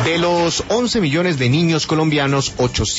De los 11 millones de niños colombianos,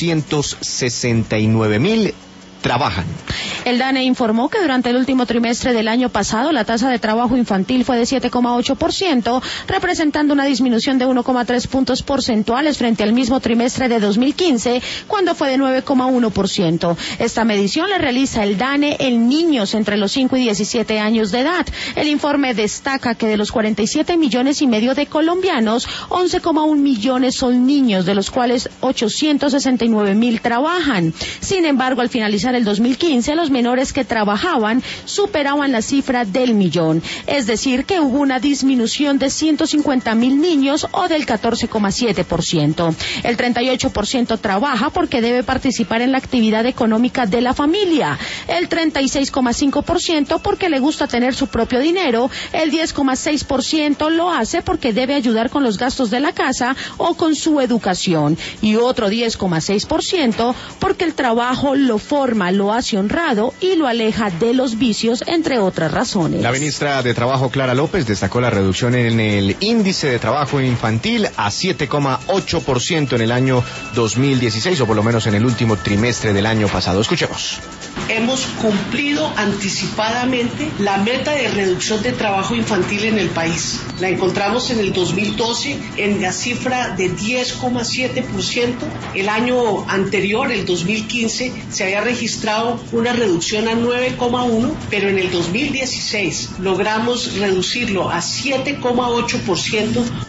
869.000 trabajan. El DANE informó que durante el último trimestre del año pasado la tasa de trabajo infantil fue de 7,8%, representando una disminución de 1,3 puntos porcentuales frente al mismo trimestre de 2015, cuando fue de 9,1%. Esta medición la realiza el DANE en niños entre los 5 y 17 años de edad. El informe destaca que de los 47 millones y medio de colombianos, 11,1 millones son niños, de los cuales 869.000 trabajan. Sin embargo, al finalizar el 2015, los menores que trabajaban superaban la cifra del millón, es decir, que hubo una disminución de 150.000 niños o del 14,7%. El 38% trabaja porque debe participar en la actividad económica de la familia, el 36,5% porque le gusta tener su propio dinero, el 10,6% lo hace porque debe ayudar con los gastos de la casa o con su educación, y otro 10,6% porque el trabajo lo forma, lo hace honrado y lo aleja de los vicios, entre otras razones. La ministra de Trabajo, Clara López, destacó la reducción en el índice de trabajo infantil a 7,8% en el año 2016, o por lo menos en el último trimestre del año pasado. Escuchemos. Hemos cumplido anticipadamente la meta de reducción de trabajo infantil en el país. La encontramos en el 2012 en la cifra de 10,7%. El año anterior, el 2015, se había registrado una reducción a 9,1%, pero en el 2016 logramos reducirlo a 7,8%,